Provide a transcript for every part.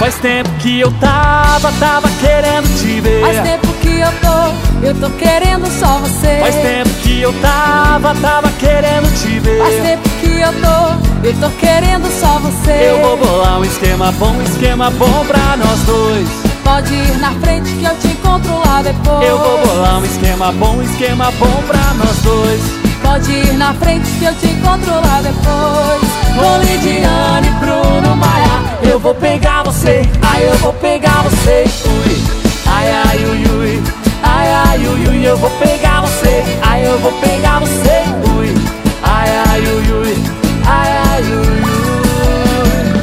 Faz tempo que eu tava querendo te ver. Faz tempo que eu tô querendo só você. Faz tempo que eu tava querendo te ver. Faz tempo que eu tô querendo só você. Eu vou bolar um esquema bom pra nós dois. Pode ir na frente que eu te encontro lá depois. Eu vou bolar um esquema bom pra nós dois. Pode ir na frente que eu te encontro lá depois. Com Lidiane, Bruno, Maia, eu vou pegar você, ai eu vou pegar você, ui. Ai, ai, ui, ui, ai, ai, ui, ui, eu vou pegar você, ai eu vou pegar você, ui. Ai, ai, ui, ui, ai, ai, ui, ui.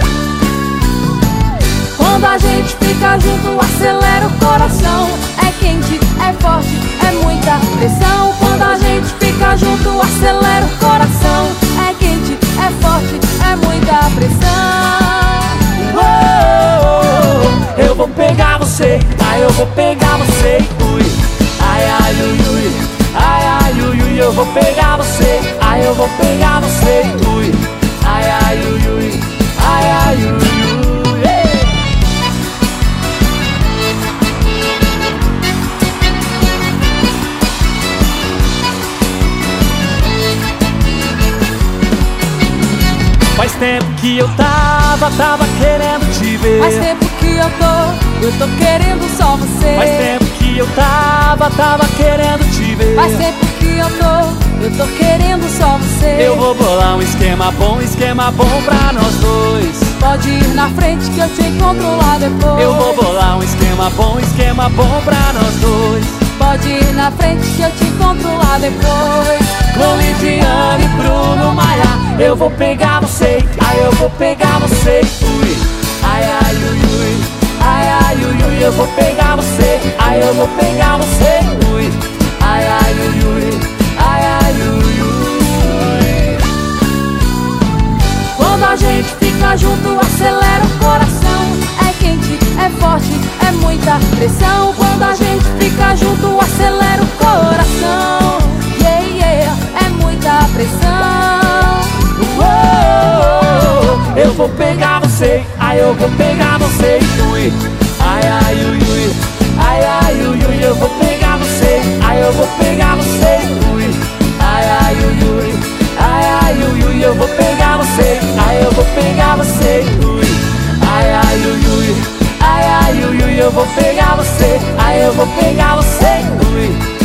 Quando a gente fica junto, acelera o coração. É quente, é forte, é muita pressão. Quando a gente fica junto, acelera o coração. É quente, é forte, é muita pressão. Eu vou pegar você, ai eu vou pegar você, ui. Ai, ai, ui, ui, ai, ai, ui, ui, eu vou pegar você, ai eu vou pegar você, ui. Ai, ai, ui, ui, ai, ai, ui, ui. Faz tempo que eu tava querendo te ver. Faz tempo que eu tô querendo só você. Faz tempo que eu tava querendo te ver. Faz tempo que eu tô querendo só você. Eu vou bolar um esquema bom pra nós dois. Pode ir na frente que eu te encontro lá depois. Eu vou bolar um esquema bom pra nós dois. Pode ir na frente que eu te encontro lá depois. Com Lidiane, Bruno, Maia, eu vou pegar você, ai eu vou pegar você, ui. Ai, ai, ui, ui, ai, ai, ui, ui, eu vou pegar você, ai eu vou pegar você, ui. Ai, ai, ui, ui, ai, ai, ui, ui. Quando a gente fica junto, acelera o coração. É quente, é forte, é muita pressão. Quando a gente fica junto, acelera o coração. Yeah, yeah, é muita pressão. Eu vou pegar você, ai eu vou pegar você, ui. Ai, ai, ui, ui, ai, ai, ui, ui, eu vou pegar você, ai eu vou pegar você, ui. Ai, ai, ui, ui, ai, ai, ui, ui, eu vou pegar você, ai eu vou pegar você, ui. Ai, ai, ui, ui, ai, ai, ui, ui, eu vou pegar você, ai eu vou pegar você, ui.